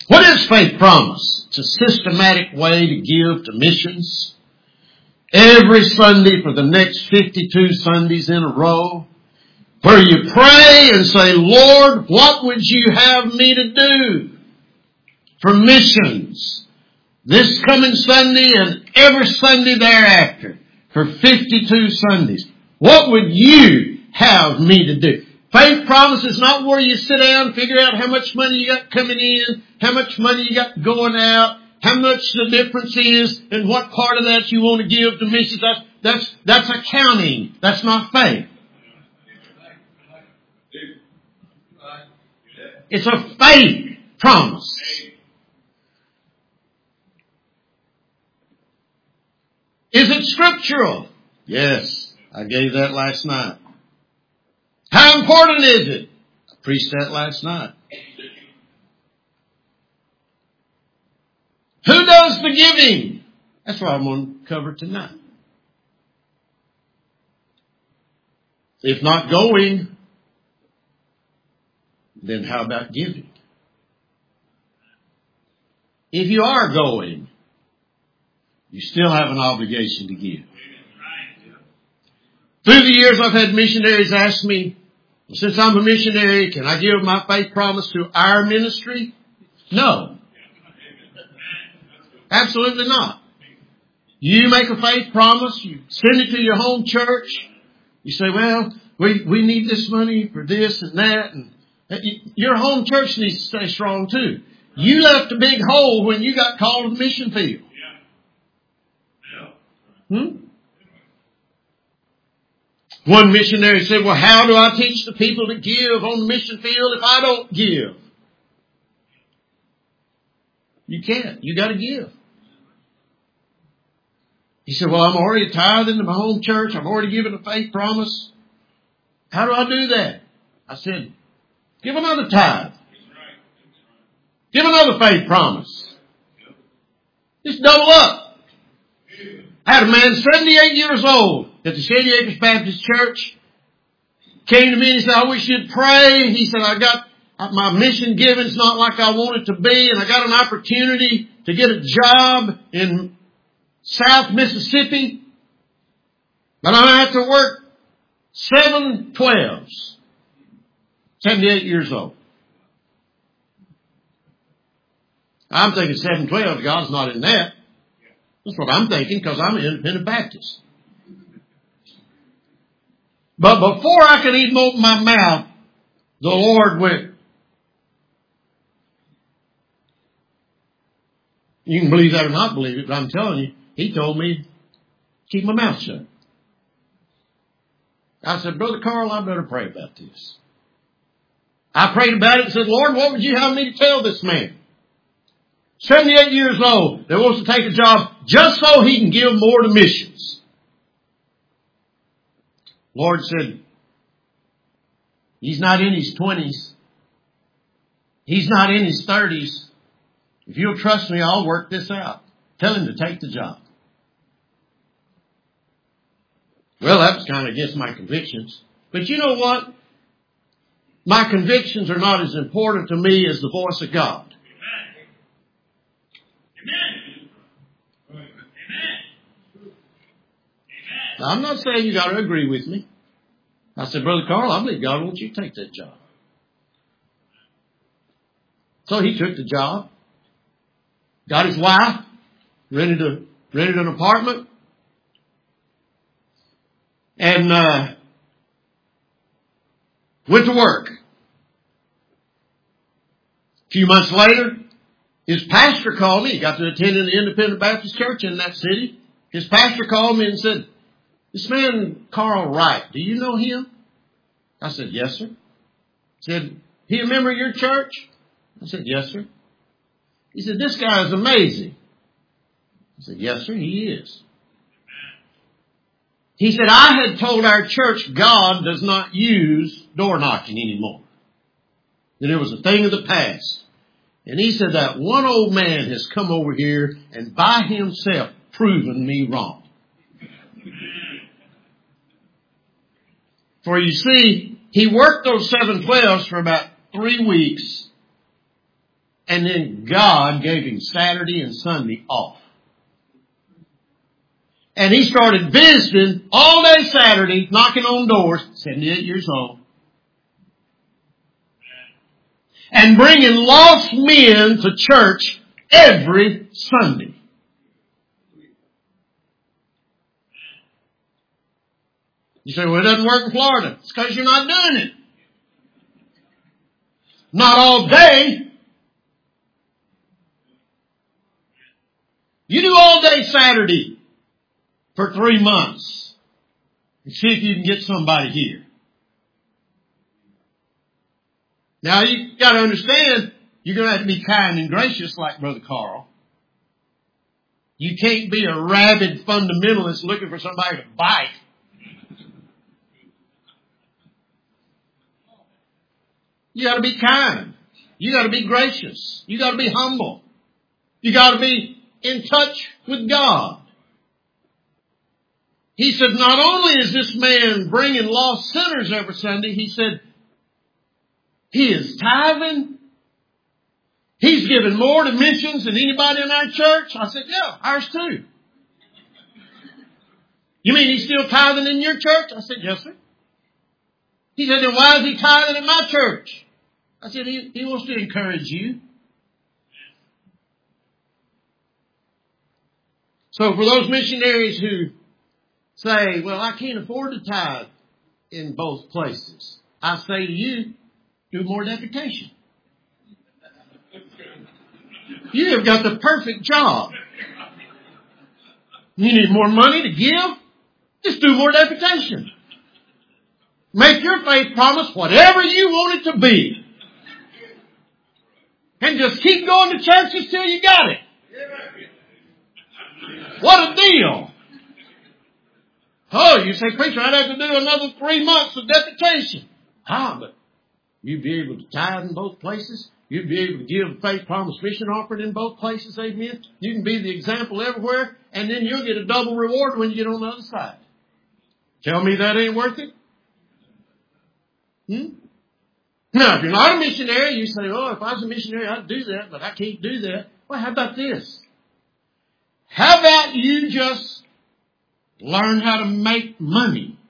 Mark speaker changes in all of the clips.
Speaker 1: What is faith promise? It's a systematic way to give to missions. Every Sunday for the next 52 Sundays in a row, where you pray and say, Lord, what would you have me to do for missions this coming Sunday and every Sunday thereafter for 52 Sundays? What would you have me to do? Faith promise is not where you sit down and figure out how much money you got coming in, how much money you got going out, how much the difference is, and what part of that you want to give to missions. That's accounting. That's not faith. It's a faith promise. Is it scriptural? Yes. I gave that last night. How important is it? I preached that last night. Who does the giving? That's what I'm going to cover tonight. If not going, then how about giving? If you are going, you still have an obligation to give. Through the years, I've had missionaries ask me, well, since I'm a missionary, can I give my faith promise to our ministry? No. Absolutely not. You make a faith promise, you send it to your home church. You say, well, we need this money for this and that. And your home church needs to stay strong too. You left a big hole when you got called to the mission field. One missionary said, well, how do I teach the people to give on the mission field if I don't give? You can't. You got to give. He said, well, I'm already tithing to my home church. I've already given a faith promise. How do I do that? I said, give another tithe. Give another faith promise. Just double up. I had a man 78 years old at the Shady Acres Baptist Church. Came to me and he said, I wish you'd pray. He said, I got my mission giving's not like I want it to be, and I got an opportunity to get a job in South Mississippi, but I'm going to have to work 7 12s. 78 years old. I'm thinking 7 12, God's not in that. That's what I'm thinking, because I'm an independent Baptist. But before I could even open my mouth, the Lord went. You can believe that or not believe it, but I'm telling you, He told me, keep my mouth shut. I said, Brother Carl, I better pray about this. I prayed about it and said, Lord, what would you have me to tell this man? 78 years old, that wants to take a job just so he can give more to missions. Lord said, he's not in his 20s. He's not in his 30s. If you'll trust me, I'll work this out. Tell him to take the job. Well, that was kind of against my convictions. But you know what? My convictions are not as important to me as the voice of God. Now, I'm not saying you got to agree with me. I said, Brother Carl, I believe God wants you to take that job. So he took the job, got his wife, rented an apartment, and went to work. A few months later, his pastor called me. He got to attend an independent Baptist church in that city. His pastor called me and said, this man, Carl Wright, do you know him? I said, yes, sir. He said, he a member of your church? I said, yes, sir. He said, this guy is amazing. I said, yes, sir, he is. He said, I had told our church God does not use door knocking anymore. That it was a thing of the past. And he said, that one old man has come over here and by himself proven me wrong. For you see, he worked those 7 12s for about 3 weeks. And then God gave him Saturday and Sunday off. And he started visiting all day Saturday, knocking on doors, 78 years old, and bringing lost men to church every Sunday. You say, well, it doesn't work in Florida. It's because you're not doing it. Not all day. You do all day Saturday for 3 months and see if you can get somebody here. Now you got to understand, you're going to have to be kind and gracious like Brother Carl. You can't be a rabid fundamentalist looking for somebody to bite. You got to be kind. You got to be gracious. You got to be humble. You got to be in touch with God. He said, not only is this man bringing lost sinners every Sunday, he said, he is tithing. He's giving more to missions than anybody in our church. I said, yeah, ours too. You mean he's still tithing in your church? I said, yes, sir. He said, then why is he tithing in my church? I said, he wants to encourage you. So for those missionaries who say, well, I can't afford to tithe in both places, I say to you, do more deputation. You have got the perfect job. You need more money to give? Just do more deputation. Make your faith promise whatever you want it to be. And just keep going to churches till you got it. What a deal. Oh, you say, preacher, I'd have to do another 3 months of deputation. But you'd be able to tithe in both places. You'd be able to give faith promise mission offering in both places. Amen. You can be the example everywhere. And then you'll get a double reward when you get on the other side. Tell me that ain't worth it? Now, if you're not a missionary, you say, oh, if I was a missionary, I'd do that, but I can't do that. Well, how about this? How about you just learn how to make money?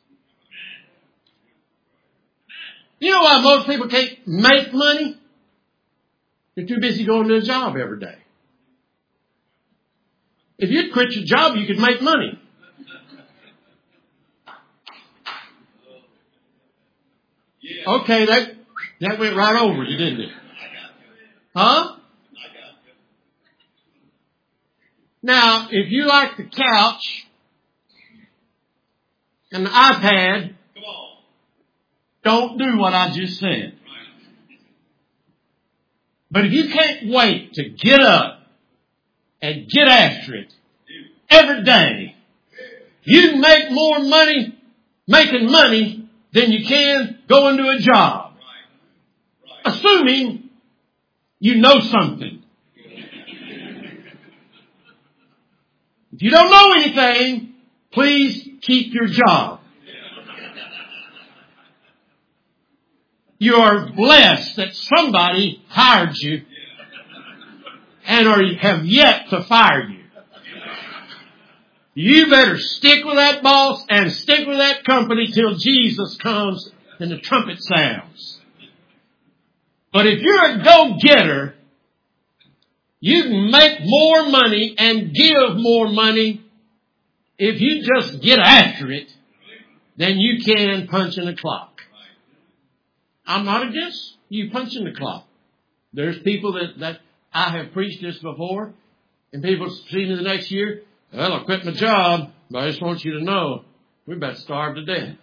Speaker 1: You know why most people can't make money? They're too busy going to a job every day. If you'd quit your job, you could make money. Okay, that went right over you, didn't it? Huh? Now, if you like the couch and the iPad, don't do what I just said. But if you can't wait to get up and get after it every day, you can make more money making money than you can going to a job. Assuming you know something. If you don't know anything, please keep your job. You are blessed that somebody hired you and have yet to fire you. You better stick with that boss and stick with that company till Jesus comes and the trumpet sounds. But if you're a go-getter, you can make more money and give more money if you just get after it than you can punching a clock. I'm not against you punching the clock. There's people that I have preached this before, and people see me the next year, well, I quit my job, but I just want you to know, we're about to starve to death.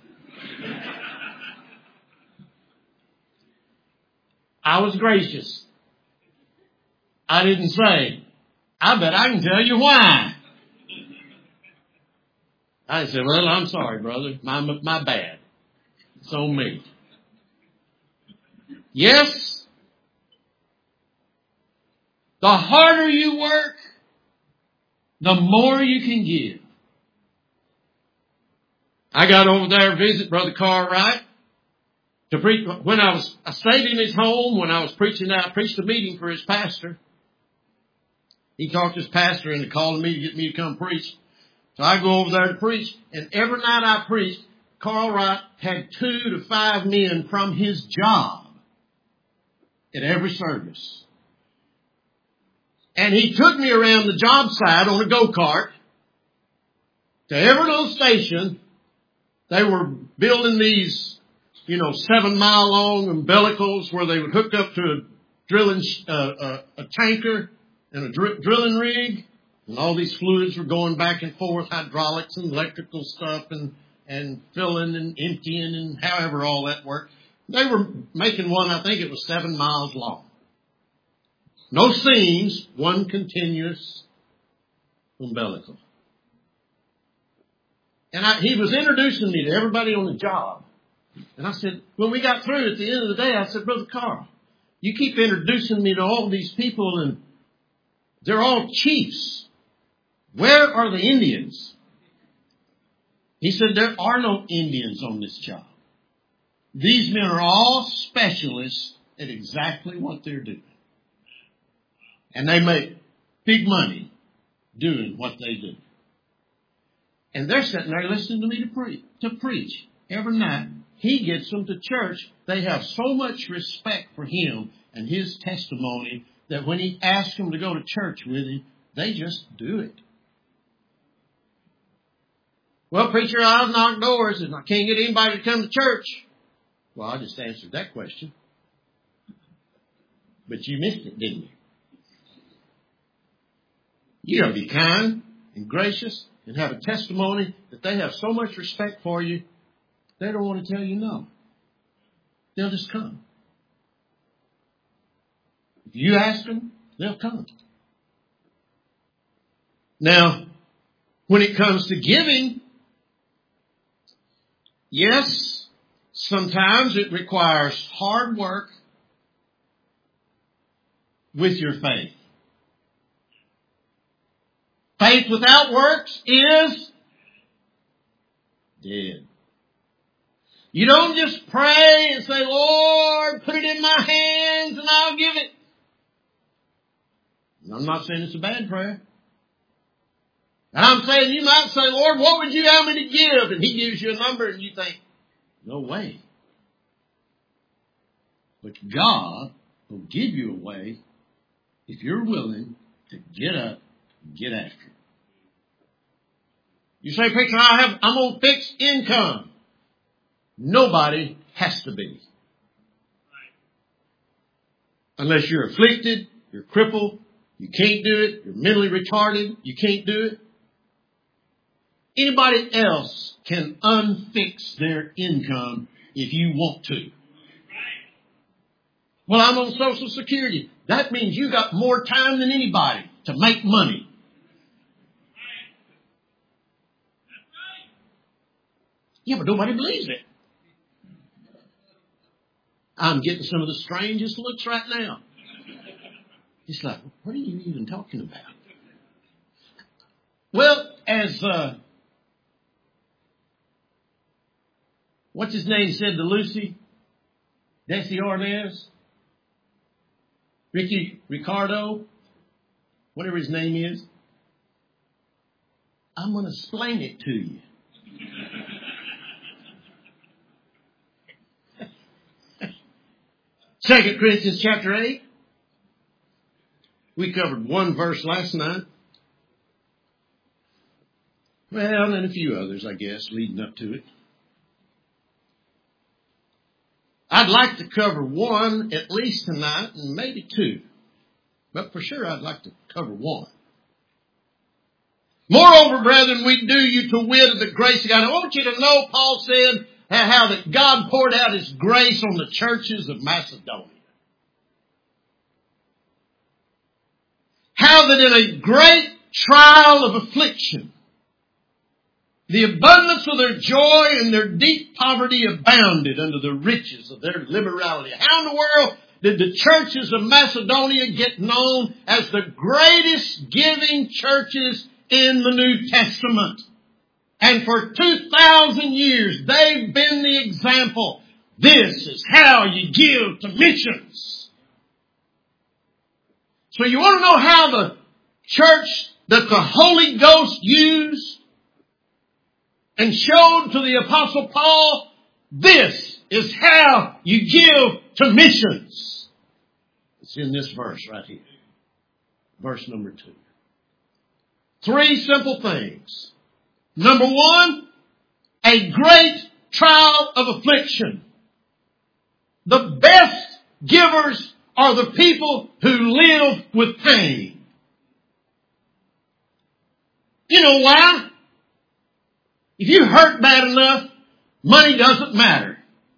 Speaker 1: I was gracious. I didn't say, I bet I can tell you why. I said, well, I'm sorry, brother. My bad. It's on me. Yes, the harder you work, the more you can give. I got over there to visit Brother Cartwright. to preach. When I stayed in his home when I was preaching there. I preached a meeting for his pastor. He talked his pastor into calling me to get me to come preach. So I go over there to preach, and every night I preached, Carl Wright had 2 to 5 men from his job at every service. And he took me around the job site on a go-kart to every little station. They were building these, 7-mile long umbilicals where they would hook up to a drilling, a tanker and a drilling rig. And all these fluids were going back and forth, hydraulics and electrical stuff and filling and emptying and however all that worked. They were making one, I think it was 7 miles long. No seams, one continuous umbilical. And he was introducing me to everybody on the job. And I said, when we got through at the end of the day, I said, Brother Carl, you keep introducing me to all these people and they're all chiefs. Where are the Indians? He said, there are no Indians on this job. These men are all specialists at exactly what they're doing. And they make big money doing what they do. And they're sitting there listening to me to preach every night. He gets them to church. They have so much respect for him and his testimony that when he asks them to go to church with him, they just do it. Well, preacher, I've knocked doors and I can't get anybody to come to church. Well, I just answered that question. But you missed it, didn't you? You got to be kind and gracious and have a testimony that they have so much respect for you, they don't want to tell you no. They'll just come. If you ask them, they'll come. Now, when it comes to giving, yes, sometimes it requires hard work with your faith. Faith without works is dead. You don't just pray and say, Lord, put it in my hands and I'll give it. And I'm not saying it's a bad prayer. And I'm saying you might say, Lord, what would you have me to give? And he gives you a number and you think, no way. But God will give you a way if you're willing to get up and get after it. You say, preacher, I'm on fixed income. Nobody has to be. Unless you're afflicted, you're crippled, you can't do it, you're mentally retarded, you can't do it. Anybody else can unfix their income if you want to. Well, I'm on Social Security. That means you got more time than anybody to make money. Yeah, but nobody believes it. I'm getting some of the strangest looks right now. It's like, what are you even talking about? Well, as what's his name said to Lucy? Desi Arnaz? Ricardo? Whatever his name is. I'm going to explain it to you. 2 Corinthians chapter 8. We covered one verse last night. Well, and a few others, I guess, leading up to it. I'd like to cover one at least tonight, and maybe two. But for sure, I'd like to cover one. Moreover, brethren, we do you to wit of the grace of God. I want you to know, Paul said, how that God poured out His grace on the churches of Macedonia. How that in a great trial of affliction, the abundance of their joy and their deep poverty abounded under the riches of their liberality. How in the world did the churches of Macedonia get known as the greatest giving churches in the New Testament? And for 2,000 years, they've been the example. This is how you give to missions. So you want to know how the church that the Holy Ghost used and showed to the Apostle Paul? This is how you give to missions. It's in this verse right here. Verse number 2. 3 simple things. Number 1, a great trial of affliction. The best givers are the people who live with pain. You know why? If you hurt bad enough, money doesn't matter.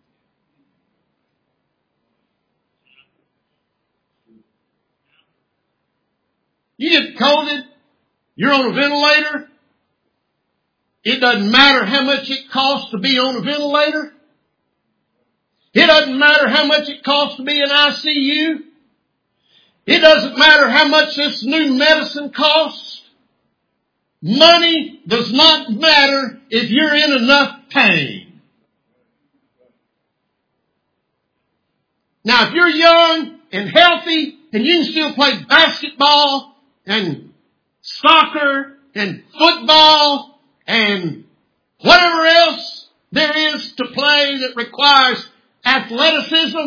Speaker 1: You get COVID, you're on a ventilator. It doesn't matter how much it costs to be on a ventilator. It doesn't matter how much it costs to be in ICU. It doesn't matter how much this new medicine costs. Money does not matter if you're in enough pain. Now, if you're young and healthy and you can still play basketball and soccer and football and whatever else there is to play that requires athleticism,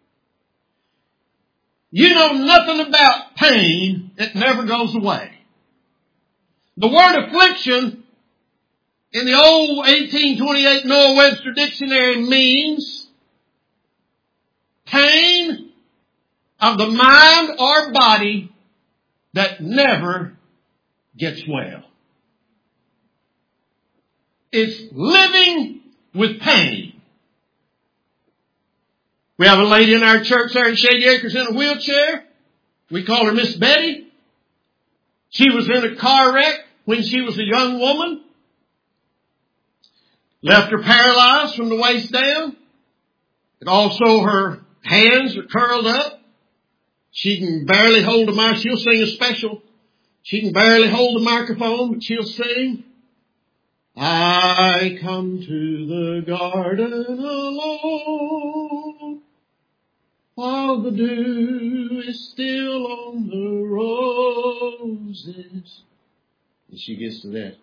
Speaker 1: you know nothing about pain that never goes away. The word affliction in the old 1828 Noah Webster Dictionary means pain of the mind or body that never gets well. It's living with pain. We have a lady in our church there in Shady Acres in a wheelchair. We call her Miss Betty. She was in a car wreck when she was a young woman. Left her paralyzed from the waist down. And also her hands are curled up. She can barely hold a mic. She'll sing a special. She can barely hold the microphone, but she'll sing. I come to the garden alone, while the dew is still on the roses. And she gets to that.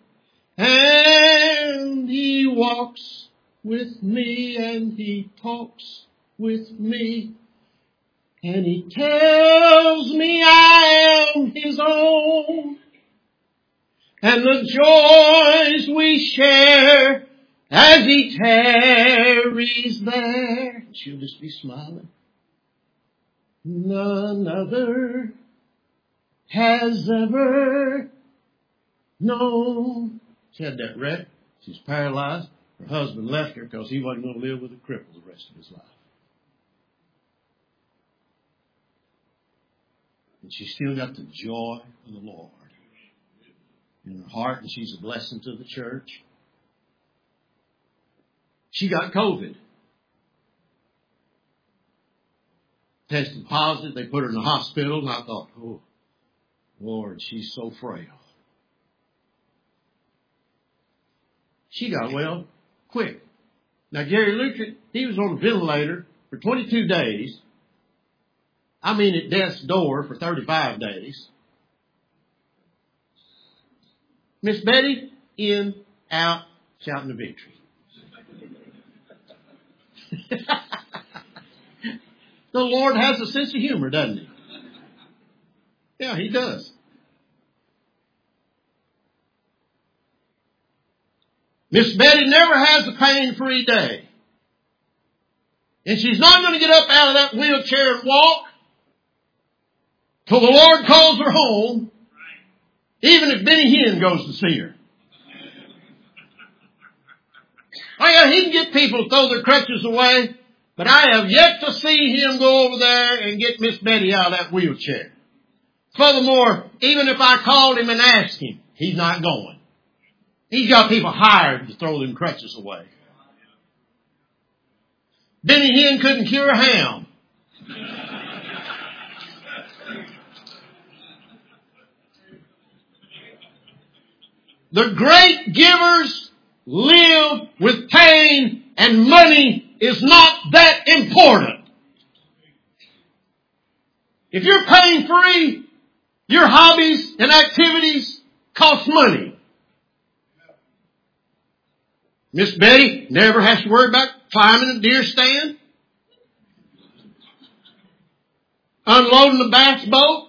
Speaker 1: And he walks with me and he talks with me. And he tells me I am his own. And the joys we share as he tarries there. She'll just be smiling. None other has ever known. She had that wreck. She's paralyzed. Her husband left her because he wasn't going to live with a cripple the rest of his life. And she's still got the joy of the Lord in her heart, and she's a blessing to the church. She got COVID. Tested positive. They put her in the hospital, and I thought, oh, Lord, she's so frail. She got well quick. Now, Gary Lutrick, he was on a ventilator for 22 days. I mean, at death's door for 35 days. Miss Betty, in, out, shouting the victory. The Lord has a sense of humor, doesn't he? Yeah, he does. Miss Betty never has a pain-free day. And she's not going to get up out of that wheelchair and walk till the Lord calls her home, even if Benny Hinn goes to see her. Oh yeah, he can get people to throw their crutches away, but I have yet to see him go over there and get Miss Betty out of that wheelchair. Furthermore, even if I called him and asked him, he's not going. He's got people hired to throw them crutches away. Benny Hinn couldn't cure a ham. The great givers live with pain, and money is not that important. If you're pain free, your hobbies and activities cost money. Miss Betty never has to worry about climbing a deer stand, unloading the bass boat,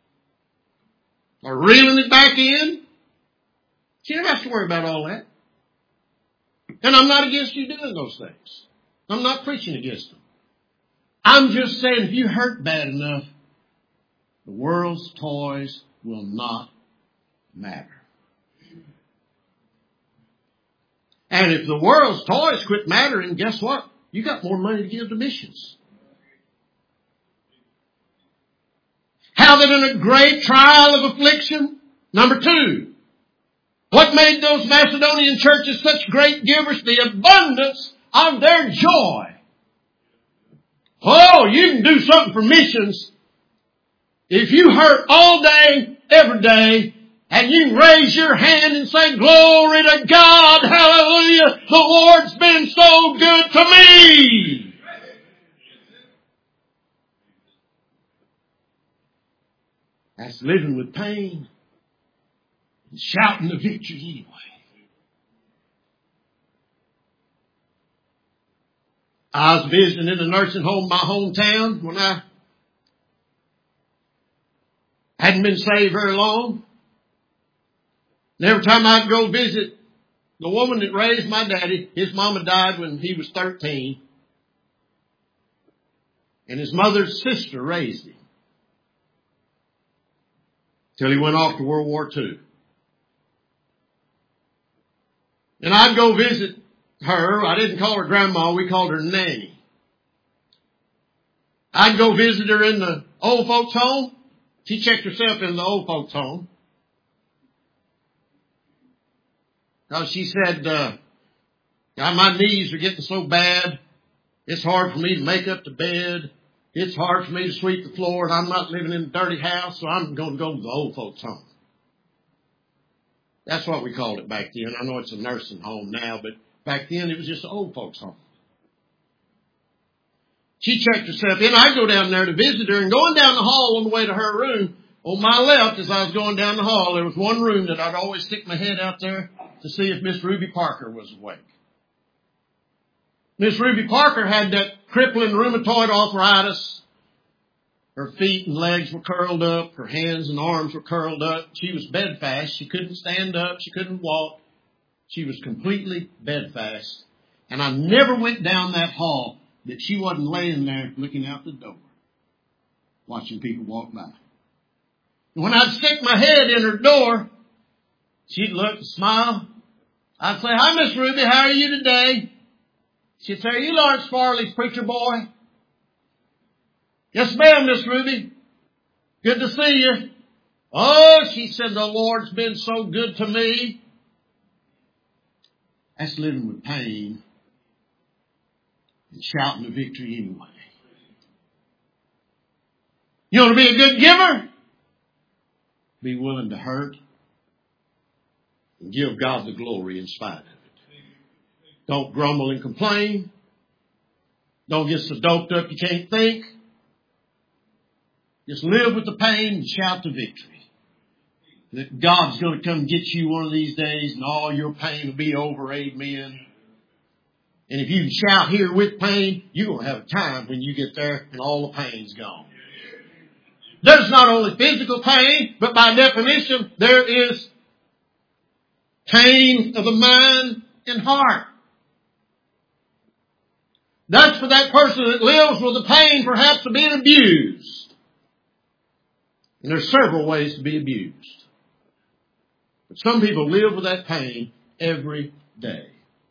Speaker 1: or reeling it back in. She never has to worry about all that. And I'm not against you doing those things. I'm not preaching against them. I'm just saying if you hurt bad enough, the world's toys will not matter. And if the world's toys quit mattering, guess what? You got more money to give to missions. How that in a great trial of affliction. Number 2, what made those Macedonian churches such great givers? The abundance of their joy. Oh, you can do something for missions if you hurt all day, every day, and you can raise your hand and say, glory to God, hallelujah, the Lord's been so good to me. That's living with pain and shouting the victory anyway. I was visiting in a nursing home in my hometown when I hadn't been saved very long. And every time I'd go visit the woman that raised my daddy, his mama died when he was 13. And his mother's sister raised him till he went off to World War II. And I'd go visit her. I didn't call her grandma. We called her nanny. I'd go visit her in the old folks home. She checked herself in the old folks home. Because she said, my knees are getting so bad. It's hard for me to make up the bed. It's hard for me to sweep the floor. And I'm not living in a dirty house. So I'm going to go to the old folks home. That's what we called it back then. I know it's a nursing home now, but back then it was just an old folks home. She checked herself in. I go down there to visit her, and going down the hall on the way to her room, on my left as I was going down the hall, there was one room that I'd always stick my head out there to see if Miss Ruby Parker was awake. Miss Ruby Parker had that crippling rheumatoid arthritis. Her feet and legs were curled up. Her hands and arms were curled up. She was bedfast. She couldn't stand up. She couldn't walk. She was completely bedfast. And I never went down that hall that she wasn't laying there looking out the door, watching people walk by. And when I'd stick my head in her door, she'd look and smile. I'd say, hi, Miss Ruby, how are you today? She'd say, are you Lawrence Farley's preacher boy? Yes, ma'am, Miss Ruby. Good to see you. Oh, she said, the Lord's been so good to me. That's living with pain and shouting the victory anyway. You want to be a good giver? Be willing to hurt and give God the glory in spite of it. Don't grumble and complain. Don't get so doped up you can't think. Just live with the pain and shout the victory. That God's going to come get you one of these days and all your pain will be over. Amen. And if you can shout here with pain, you're going to have a time when you get there and all the pain's gone. There's not only physical pain, but by definition, there is pain of the mind and heart. That's for that person that lives with the pain perhaps of being abused. And there's several ways to be abused. But some people live with that pain every day.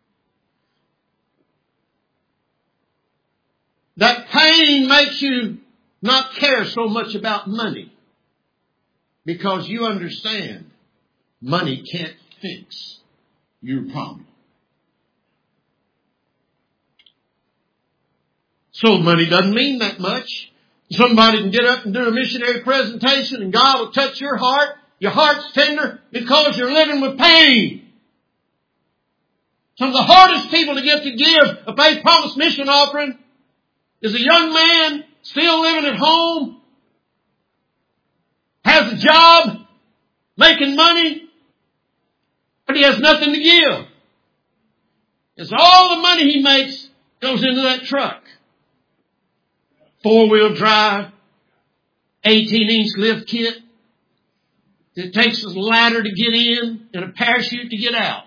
Speaker 1: That pain makes you not care so much about money. Because you understand money can't fix your problem. So money doesn't mean that much. Somebody can get up and do a missionary presentation and God will touch your heart. Your heart's tender because you're living with pain. Some of the hardest people to get to give a faith promise mission offering is a young man still living at home, has a job, making money, but he has nothing to give. It's all the money he makes goes into that truck. 4-wheel drive, 18-inch lift kit. It takes a ladder to get in and a parachute to get out.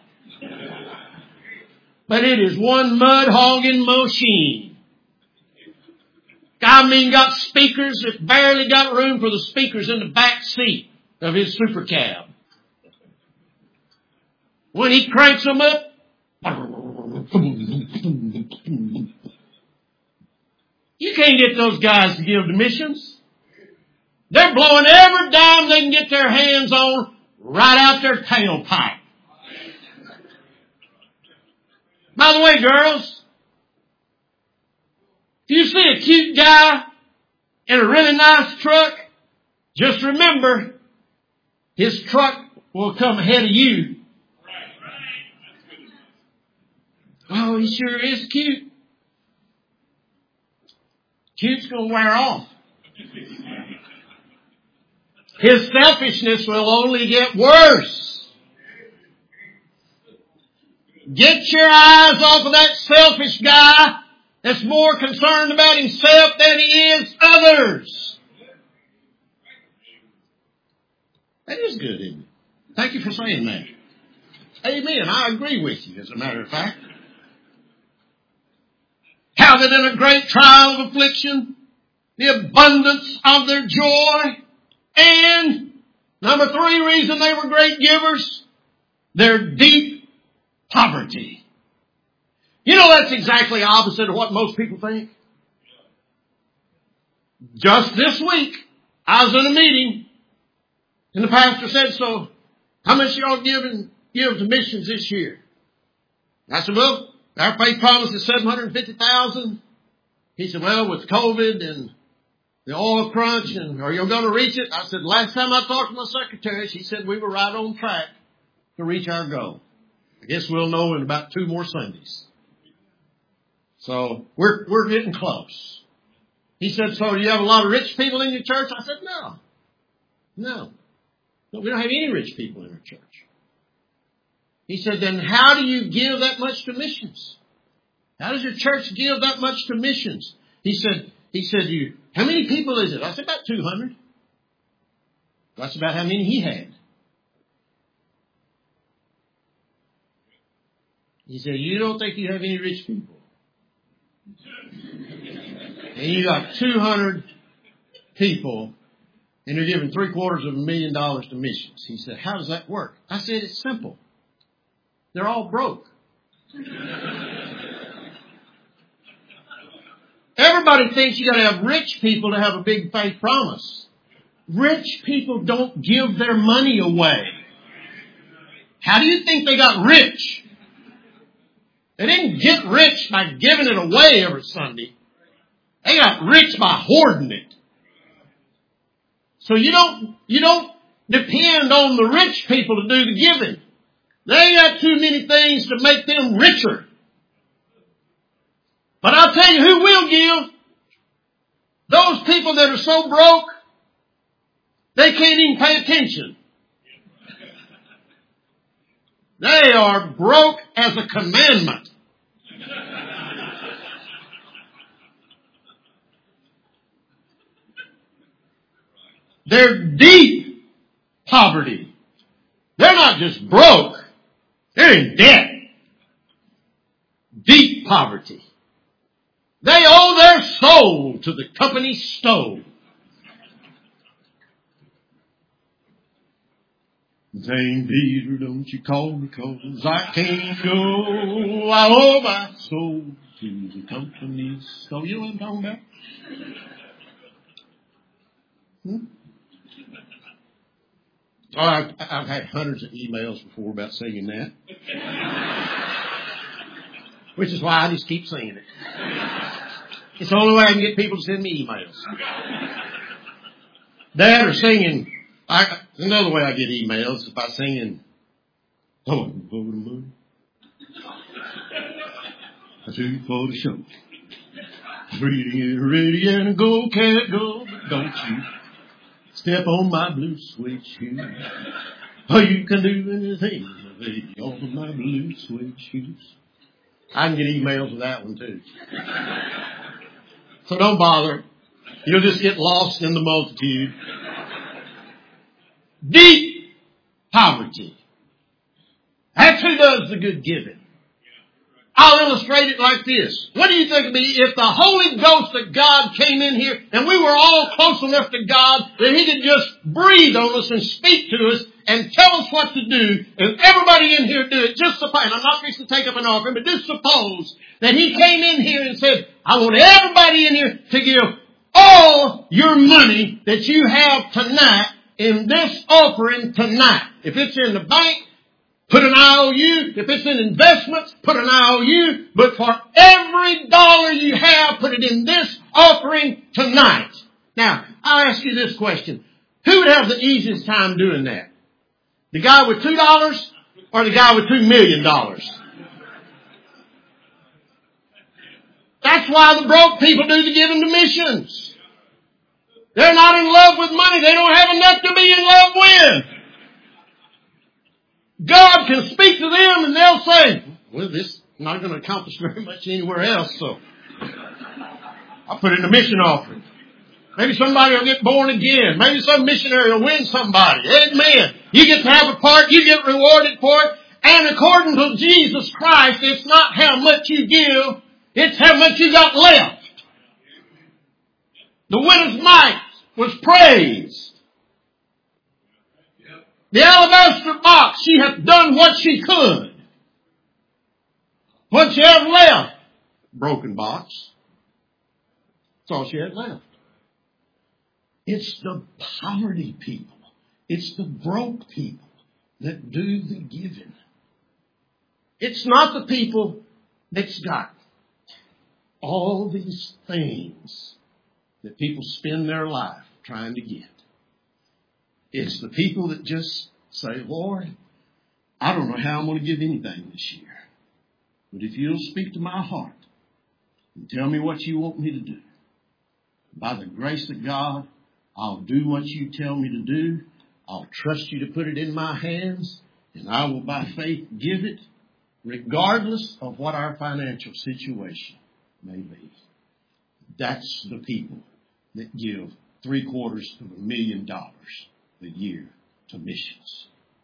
Speaker 1: But it is one mud-hogging machine. Got speakers that barely got room for the speakers in the back seat of his super cab. When he cranks them up, you can't get those guys to give to missions. They're blowing every dime they can get their hands on right out their tailpipe. By the way, girls, if you see a cute guy in a really nice truck, just remember, his truck will come ahead of you. Oh, he sure is cute. Cute's going to wear off. His selfishness will only get worse. Get your eyes off of that selfish guy that's more concerned about himself than he is others. That is good, isn't it? Thank you for saying that. Amen. I agree with you, as a matter of fact. How that in a great trial of affliction, the abundance of their joy, and number 3 reason they were great givers, their deep poverty. You know, that's exactly opposite of what most people think. Just this week, I was in a meeting, and the pastor said, so, how much y'all give to missions this year? I said, well, our faith promise is $750,000. He said, well, with COVID and the oil crunch, and are you going to reach it? I said, last time I talked to my secretary, she said we were right on track to reach our goal. I guess we'll know in about 2 more Sundays. So we're getting close. He said, so do you have a lot of rich people in your church? I said, no. We don't have any rich people in our church. He said, then how do you give that much to missions? How does your church give that much to missions? He said, how many people is it? I said, about 200. That's about how many he had. He said, you don't think you have any rich people? And you got 200 people, and you're giving $750,000 to missions. He said, how does that work? I said, it's simple. They're all broke. Everybody thinks you got to have rich people to have a big faith promise. Rich people don't give their money away. How do you think they got rich? They didn't get rich by giving it away every Sunday. They got rich by hoarding it. So you don't depend on the rich people to do the giving. They got too many things to make them richer. But I'll tell you who will give. Those people that are so broke, they can't even pay attention. They are broke as a commandment. They're deep poverty. They're not just broke. They're in debt. Deep poverty. They owe their soul to the company stove. Zane Peter, don't you call me 'cause I can't go. I owe my soul to the company stove. You know what I'm talking about? Oh, I've had hundreds of emails before about singing that. Which is why I just keep singing it. It's the only way I can get people to send me emails. That or singing. Another way I get emails is by singing, oh, over the moon. I do for the show. Ready and go, can't go, but don't you step on my blue suede shoes. Oh, you can do anything, baby, on my blue suede shoes. I can get emails with that one too. So don't bother. You'll just get lost in the multitude. Deep poverty. That's who does the good giving. I'll illustrate it like this. What do you think would be if the Holy Ghost of God came in here and we were all close enough to God that He could just breathe on us and speak to us and tell us what to do, and everybody in here do it? Just suppose, and I'm not going to take up an offering, but just suppose that He came in here and said, I want everybody in here to give all your money that you have tonight in this offering tonight. If it's in the bank, put an IOU. If it's in investments, put an IOU. But for every dollar you have, put it in this offering tonight. Now, I'll ask you this question. Who would have the easiest time doing that? The guy with $2 or the guy with $2 million? That's why the broke people do the giving to missions. They're not in love with money. They don't have enough to be in love with. God can speak to them and they'll say, well, this is not going to accomplish very much anywhere else, so I'll put it in a mission offering. Maybe somebody will get born again. Maybe some missionary will win somebody. Amen. You get to have a part. You get rewarded for it. And according to Jesus Christ, it's not how much you give. It's how much you got left. The widow's mite was praised. The alabaster box, she hath done what she could. What she had left? Broken box. That's all she had left. It's the poverty people. It's the broke people that do the giving. It's not the people that's got all these things that people spend their life trying to get. It's the people that just say, Lord, I don't know how I'm going to give anything this year. But if you'll speak to my heart and tell me what you want me to do, by the grace of God, I'll do what you tell me to do. I'll trust you to put it in my hands, and I will by faith give it, regardless of what our financial situation may be. That's the people that give $750,000 a year to missions.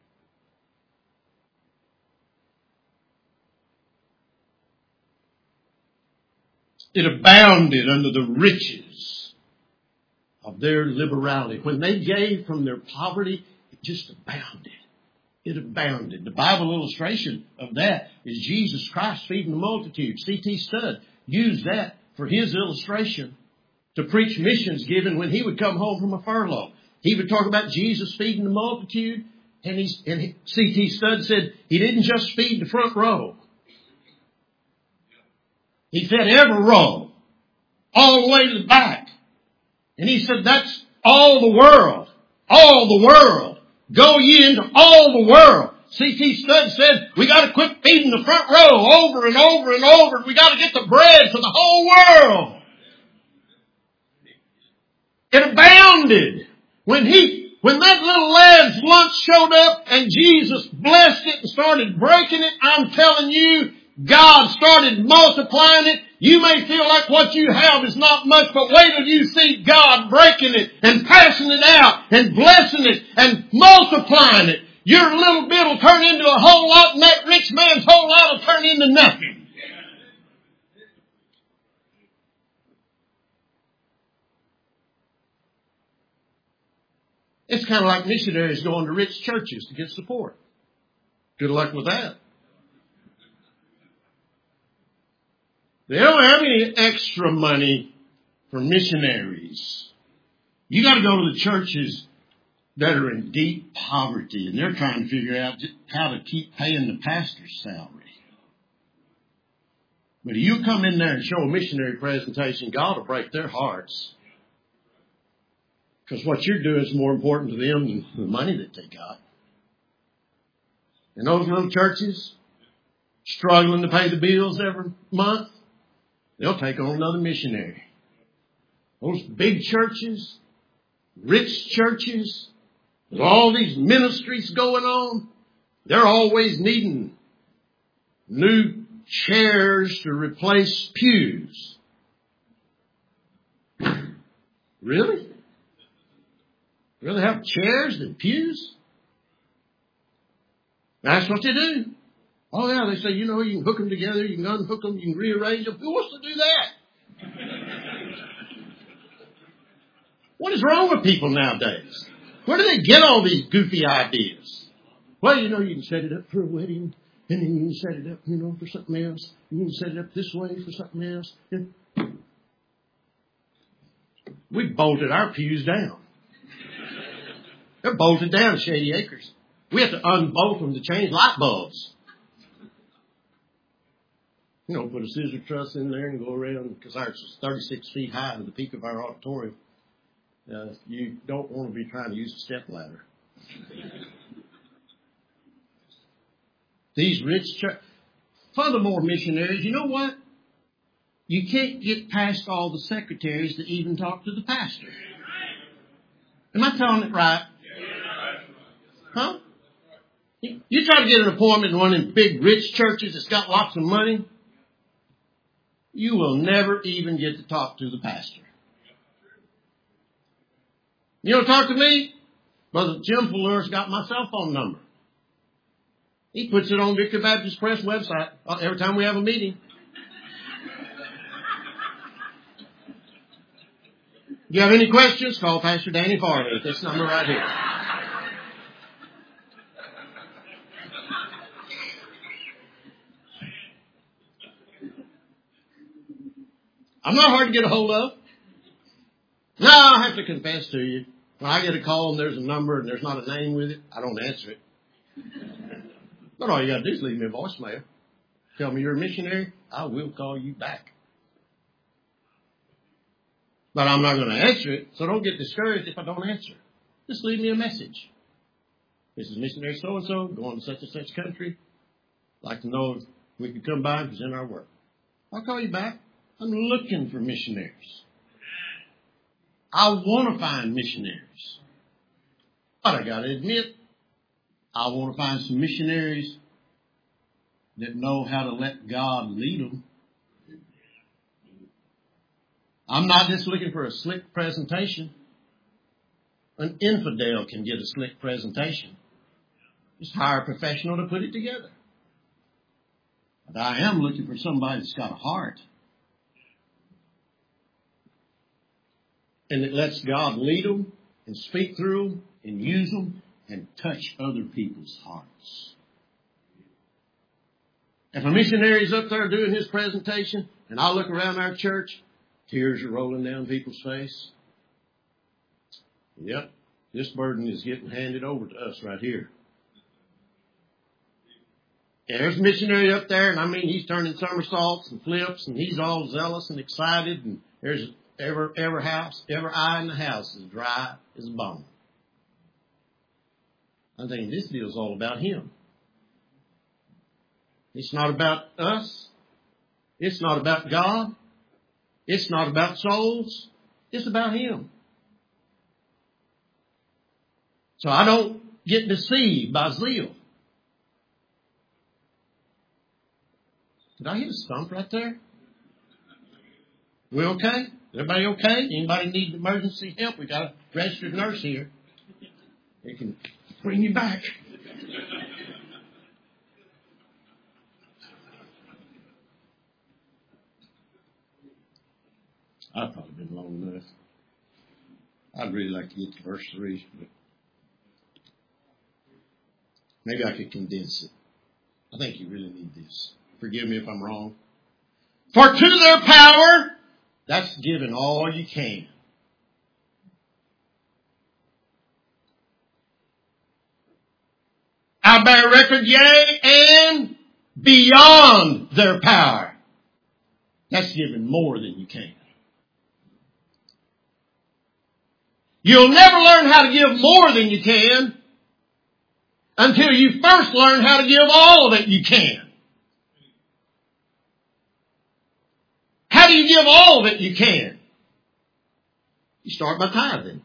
Speaker 1: It abounded under the riches of their liberality. When they gave from their poverty, it just abounded. It abounded. The Bible illustration of that is Jesus Christ feeding the multitude. C.T. Studd used that for his illustration to preach missions given when he would come home from a furlough. He would talk about Jesus feeding the multitude, and C.T. Studd said he didn't just feed the front row. He fed every row, all the way to the back. And he said, that's all the world. All the world. Go ye into all the world. C.T. Studd said, we got to quit feeding the front row over and over and over. We got to get the bread to the whole world. It abounded. When that little lad's lunch showed up and Jesus blessed it and started breaking it, I'm telling you, God started multiplying it. You may feel like what you have is not much, but wait till you see God breaking it and passing it out and blessing it and multiplying it. Your little bit will turn into a whole lot, and that rich man's whole lot will turn into nothing. It's kind of like missionaries going to rich churches to get support. Good luck with that. They don't have any extra money for missionaries. You got to go to the churches that are in deep poverty, and they're trying to figure out how to keep paying the pastor's salary. But if you come in there and show a missionary presentation, God will break their hearts. Because what you're doing is more important to them than the money that they got. In those little churches, struggling to pay the bills every month, they'll take on another missionary. Those big churches, rich churches, with all these ministries going on, they're always needing new chairs to replace pews. Really? Rather have chairs than pews? That's what they do. Oh yeah, they say, you can hook them together, you can unhook them, you can rearrange them. Who wants to do that? What is wrong with people nowadays? Where do they get all these goofy ideas? Well, you can set it up for a wedding, and then you can set it up, for something else. You can set it up this way for something else. We bolted our pews down. They're bolted down, Shady Acres. We have to unbolt them to change light bulbs. Put a scissor truss in there and go around, because ours is 36 feet high to the peak of our auditorium. You don't want to be trying to use a step ladder. These rich church. Furthermore, missionaries, you know what? You can't get past all the secretaries to even talk to the pastor. Am I telling it right? Huh? You try to get an appointment in one of them big rich churches that's got lots of money, you will never even get to talk to the pastor. You want to talk to me? Brother Jim Fuller's got my cell phone number. He puts it on Victory Baptist Press website every time we have a meeting. If you have any questions, call Pastor Danny Farley at this number right here. I'm not hard to get a hold of. No, I have to confess to you. When I get a call and there's a number and there's not a name with it, I don't answer it. But all you got to do is leave me a voicemail. Tell me you're a missionary, I will call you back. But I'm not going to answer it, so don't get discouraged if I don't answer. Just leave me a message. This is missionary so-and-so, going to such and such country. I'd like to know if we could come by and present our work. I'll call you back. I'm looking for missionaries. I want to find missionaries. But I got to admit, I want to find some missionaries that know how to let God lead them. I'm not just looking for a slick presentation. An infidel can get a slick presentation. Just hire a professional to put it together. But I am looking for somebody that's got a heart. And that lets God lead them and speak through them and use them and touch other people's hearts. If a missionary is up there doing his presentation and I look around our church, tears are rolling down people's face. Yep, this burden is getting handed over to us right here. Yeah, there's a missionary up there, and I mean, he's turning somersaults and flips, and he's all zealous and excited, and there's every eye in the house is dry as a bone. I'm thinking this deal's all about him. It's not about us. It's not about God. It's not about souls. It's about him. So I don't get deceived by zeal. Did I hit a stump right there? We okay? Everybody okay? Anybody need emergency help? We got a registered nurse here. They can bring you back. I've probably been long enough. I'd really like to get to verse 3, but maybe I could condense it. I think you really need this. Forgive me if I'm wrong. For to their power, that's giving all you can. I bear record, yea, and beyond their power. That's giving more than you can. You'll never learn how to give more than you can until you first learn how to give all that you can. How do you give all that you can? You start by tithing.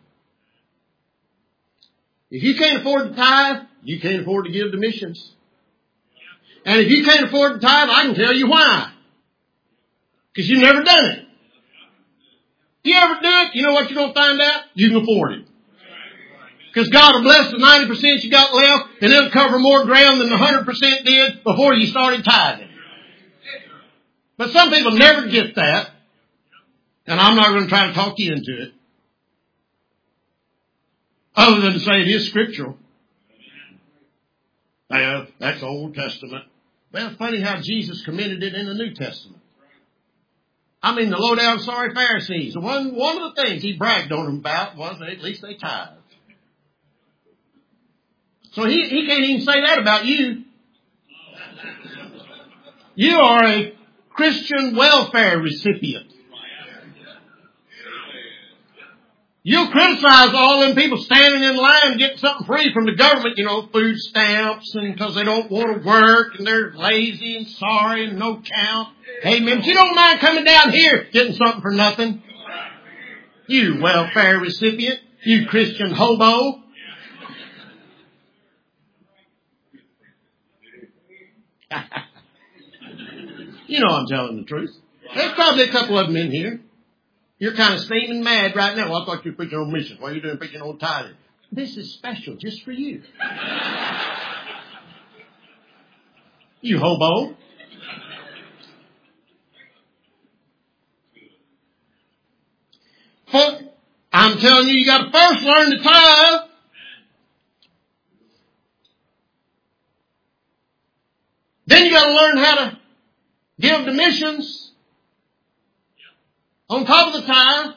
Speaker 1: If you can't afford to tithe, you can't afford to give to missions. And if you can't afford to tithe, I can tell you why. Because you've never done it. You ever do it, you know what you're going to find out? You can afford it. Because God will bless the 90% you got left, and it'll cover more ground than the 100% did before you started tithing. But some people never get that, and I'm not going to try to talk you into it, other than to say it is scriptural. Well, that's Old Testament. Well, it's funny how Jesus commended it in the New Testament. I mean, the low-down sorry Pharisees. One of the things he bragged on them about was that at least they tithed. So he can't even say that about you. You are a Christian welfare recipient. You'll criticize all them people standing in line getting something free from the government, you know, food stamps, and because they don't want to work, and they're lazy and sorry and no count. Amen. But you don't mind coming down here getting something for nothing. You welfare recipient. You Christian hobo. You know I'm telling the truth. There's probably a couple of them in here. You're kind of steaming mad right now. Well, I thought you were preaching on missions. Why are you doing preaching on tithing? This is special just for you. You hobo. I'm telling you, you got to first learn to tithe. Then you got to learn how to give to missions. On top of the tithe,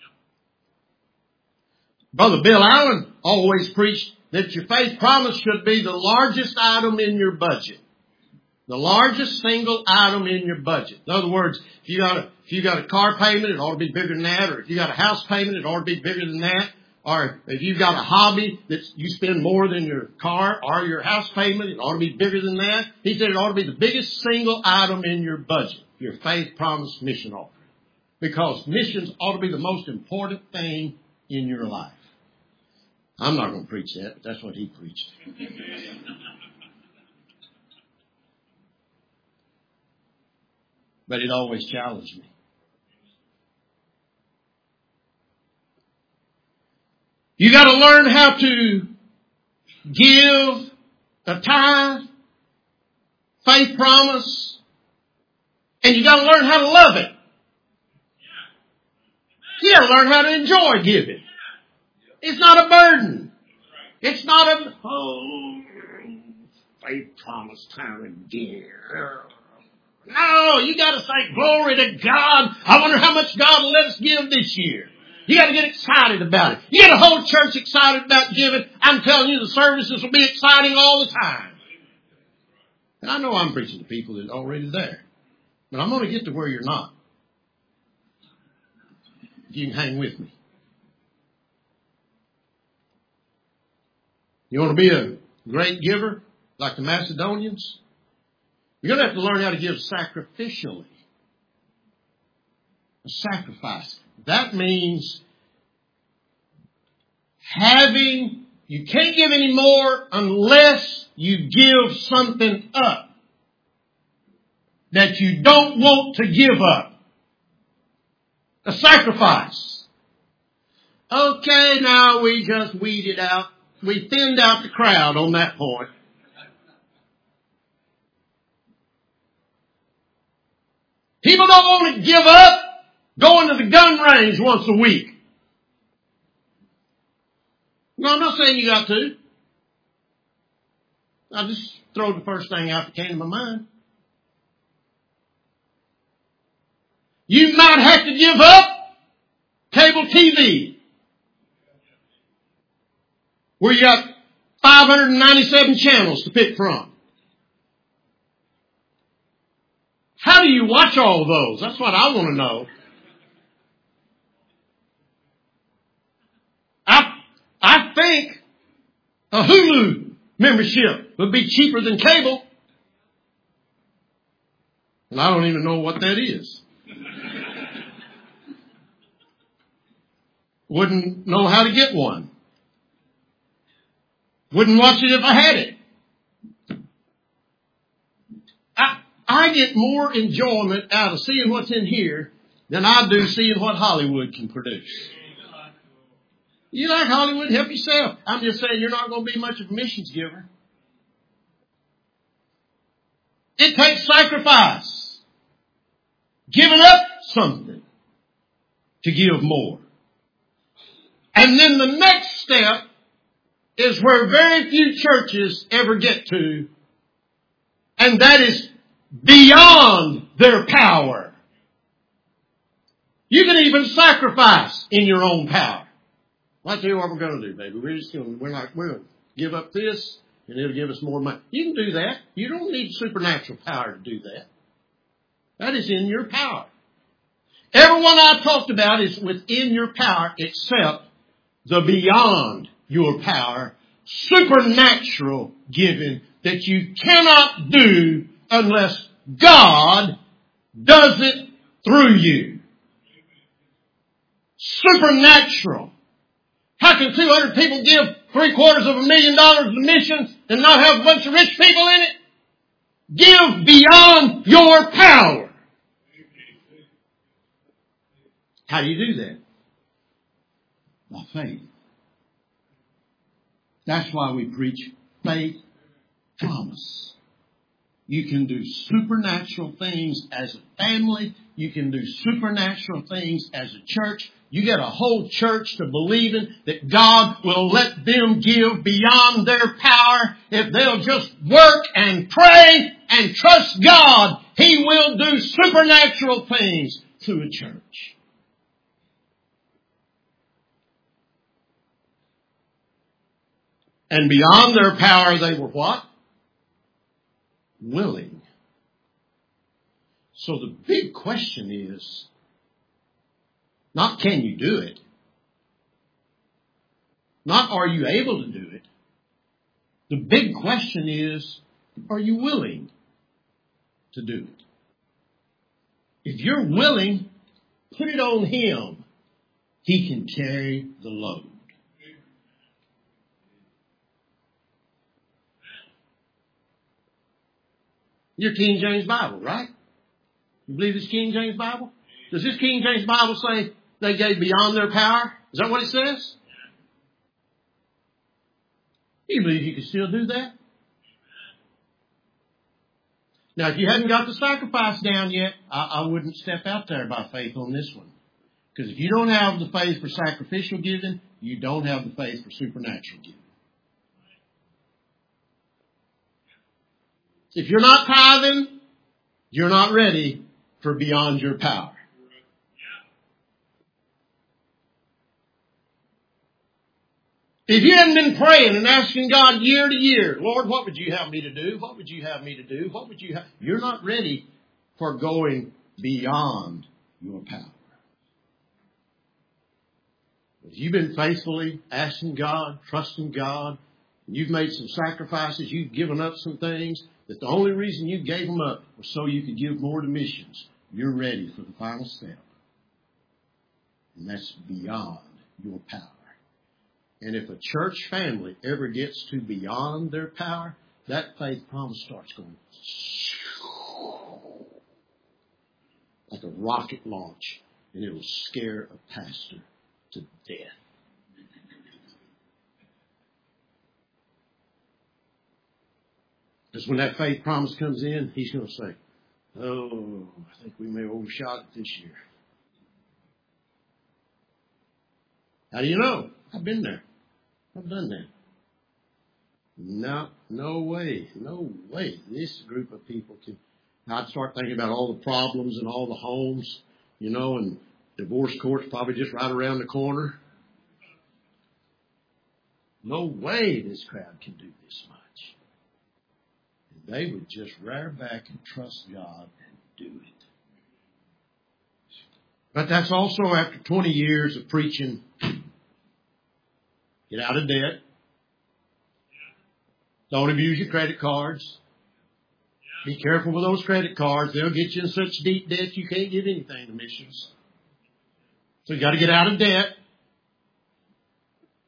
Speaker 1: Brother Bill Allen always preached that your faith promise should be the largest item in your budget. The largest single item in your budget. In other words, if you got a car payment, it ought to be bigger than that. Or if you got a house payment, it ought to be bigger than that. Or if you've got a hobby that you spend more than your car or your house payment, it ought to be bigger than that. He said it ought to be the biggest single item in your budget. Your faith promise mission offering. Because missions ought to be the most important thing in your life. I'm not going to preach that, but that's what he preached. But it always challenged me. You got to learn how to give a tithe, faith promise, and you got to learn how to love it. You got to learn how to enjoy giving. It's not a burden. It's not a, faith promise time again. No, you got to say, glory to God. I wonder how much God will let us give this year. You got to get excited about it. You get a whole church excited about giving. I'm telling you, the services will be exciting all the time. And I know I'm preaching to people that are already there. But I'm going to get to where you're not. If you can hang with me. You want to be a great giver like the Macedonians? You're going to have to learn how to give sacrificially. A sacrifice. That means you can't give any more unless you give something up that you don't want to give up. A sacrifice. Okay, now we just weeded out. We thinned out the crowd on that point. People don't want to give up going to the gun range once a week. No, I'm not saying you got to. I just throw the first thing out that came to my mind. You might have to give up cable TV, where you got 597 channels to pick from. How do you watch all those? That's what I want to know. I think a Hulu membership would be cheaper than cable. And I don't even know what that is. Wouldn't know how to get one. Wouldn't watch it if I had it. I get more enjoyment out of seeing what's in here than I do seeing what Hollywood can produce. You like Hollywood? Help yourself. I'm just saying you're not going to be much of a missions giver. It takes sacrifice. Giving up something to give more. And then the next step is where very few churches ever get to, and that is beyond their power. You can even sacrifice in your own power. Well, I'll tell you what we're going to do, baby. We're going to give up this, and it'll give us more money. You can do that. You don't need supernatural power to do that. That is in your power. Everyone I've talked about is within your power except the beyond your power, supernatural giving that you cannot do unless God does it through you. Supernatural. How can 200 people give $750,000 to missions and not have a bunch of rich people in it? Give beyond your power. How do you do that? By faith. That's why we preach faith promise. You can do supernatural things as a family. You can do supernatural things as a church. You get a whole church to believing that God will let them give beyond their power. If they'll just work and pray and trust God, He will do supernatural things through a church. And beyond their power, they were what? Willing. So the big question is, not can you do it? Not are you able to do it? The big question is, are you willing to do it? If you're willing, put it on Him. He can carry the load. Your King James Bible, right? You believe this King James Bible? Does this King James Bible say they gave beyond their power? Is that what it says? You believe you can still do that? Now, if you hadn't got the sacrifice down yet, I wouldn't step out there by faith on this one. Because if you don't have the faith for sacrificial giving, you don't have the faith for supernatural giving. If you're not tithing, you're not ready for beyond your power. If you haven't been praying and asking God year to year, Lord, what would you have me to do? What would you have me to do? What would you have? You're not ready for going beyond your power. If you've been faithfully asking God, trusting God, and you've made some sacrifices, you've given up some things, that the only reason you gave them up was so you could give more to missions, you're ready for the final step. And that's beyond your power. And if a church family ever gets to beyond their power, that faith promise starts going like a rocket launch, and it'll scare a pastor to death. Because when that faith promise comes in, he's going to say, oh, I think we may have overshot it this year. How do you know? I've been there. I've done that. No way. This group of people can. I'd start thinking about all the problems and all the homes, and divorce court's probably just right around the corner. No way this crowd can do this much. And they would just rear back and trust God and do it. But that's also after 20 years of preaching. Get out of debt. Don't abuse your credit cards. Be careful with those credit cards. They'll get you in such deep debt you can't give anything to missions. So you got to get out of debt.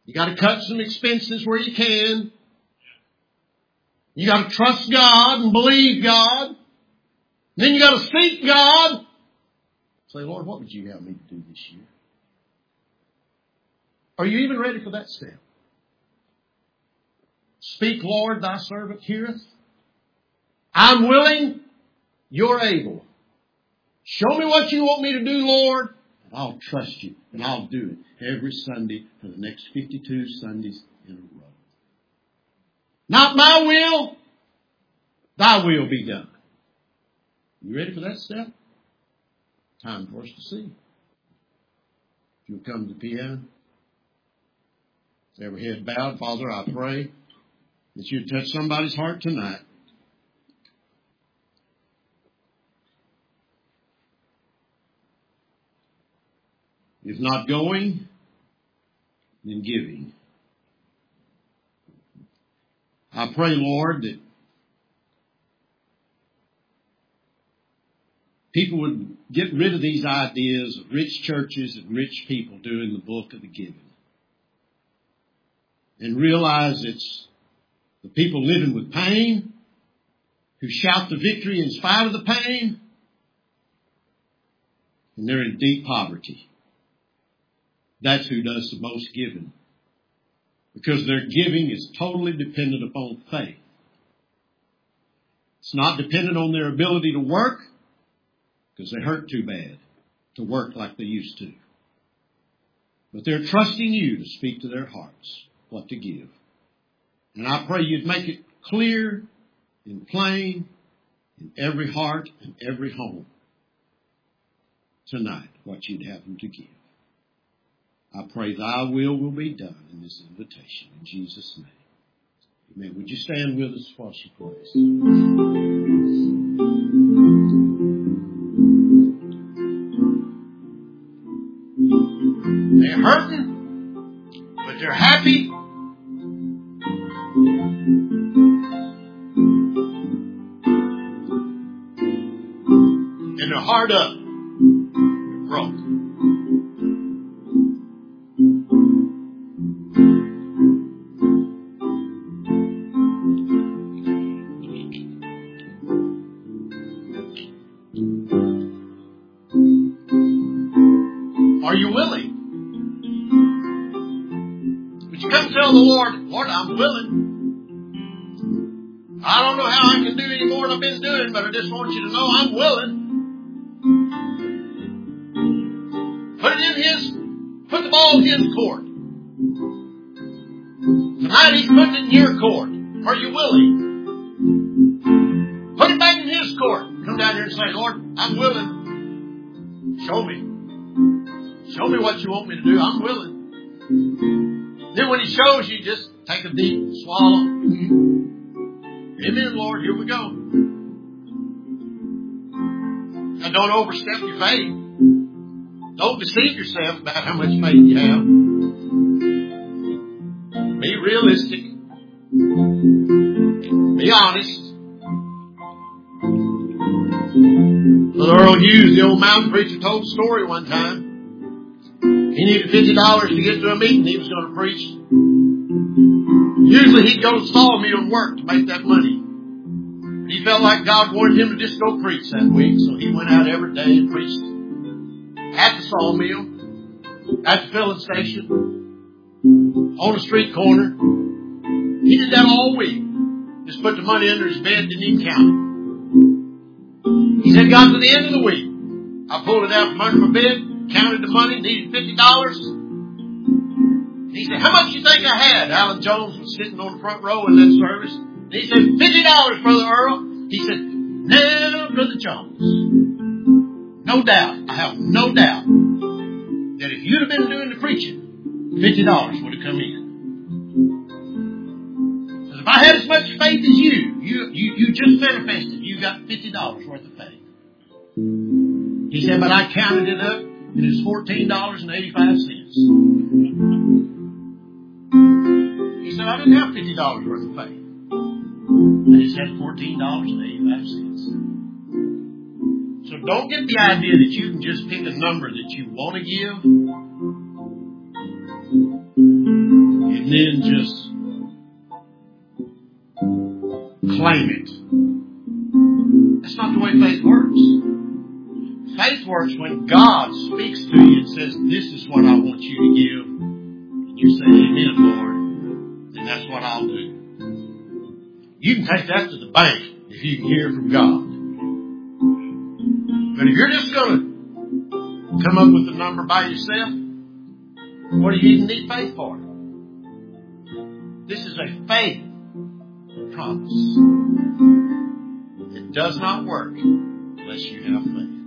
Speaker 1: You got to cut some expenses where you can. You got to trust God and believe God. Then you got to seek God. Say, Lord, what would you have me to do this year? Are you even ready for that step? Speak, Lord, thy servant heareth. I'm willing, you're able. Show me what you want me to do, Lord, and I'll trust you, and I'll do it every Sunday for the next 52 Sundays in a row. Not my will, thy will be done. You ready for that step? Time for us to see. If you'll come to the piano. With every head bowed, Father, I pray that you'd touch somebody's heart tonight. If not going, then giving. I pray, Lord, that people would get rid of these ideas of rich churches and rich people doing the book of the giving. And realize it's the people living with pain who shout the victory in spite of the pain. And they're in deep poverty. That's who does the most giving. Because their giving is totally dependent upon faith. It's not dependent on their ability to work, because they hurt too bad to work like they used to. But they're trusting you to speak to their hearts what to give. And I pray you'd make it clear and plain in every heart and every home tonight what you'd have them to give. I pray thy will be done in this invitation. In Jesus' name. Amen. Would you stand with us while she prays? They're hurting, but they're happy. And they're hard up. They're broke. Are you willing? Would you come tell the Lord, Lord, I'm willing. I don't know how I can do any more than I've been doing, but I just want you to know I'm willing. Put the ball in his court. Tonight he's putting it in your court. Are you willing? Put it back in his court. Come down here and say, Lord, I'm willing. Show me. Show me what you want me to do. I'm willing. Then when he shows you, just take a deep swallow. Amen, Lord. Here we go. Now don't overstep your faith. Don't deceive yourself about how much faith you have. Be realistic. Be honest. Brother Earl Hughes, the old mountain preacher, told a story one time. He needed $50 to get to a meeting he was going to preach. Usually he'd go to the sawmill and work to make that money. But he felt like God wanted him to just go preach that week, so he went out every day and preached at the sawmill, at the filling station, on a street corner. He did that all week. Just put the money under his bed, didn't even count it. He said, got to the end of the week. I pulled it out from under my bed, counted the money, needed $50. He said, how much do you think I had? Alan Jones was sitting on the front row in that service. And he said, $50, Brother Earl. He said, now, Brother Jones, no doubt, I have no doubt, that if you'd have been doing the preaching, $50 would have come in. Because if I had as much faith as you just manifested, you got $50 worth of faith. He said, but I counted it up, and it's $14.85. He said, I didn't have $50 worth of faith. I just had $14.85. So don't get the idea that you can just pick a number that you want to give. and then just claim it. That's not the way faith works. Faith works when God speaks to you and says, this is what I want you to give. And you say, amen, Lord. Then that's what I'll do. You can take that to the bank if you can hear from God. But if you're just going to come up with a number by yourself, what do you even need faith for? This is a faith promise. It does not work unless you have faith.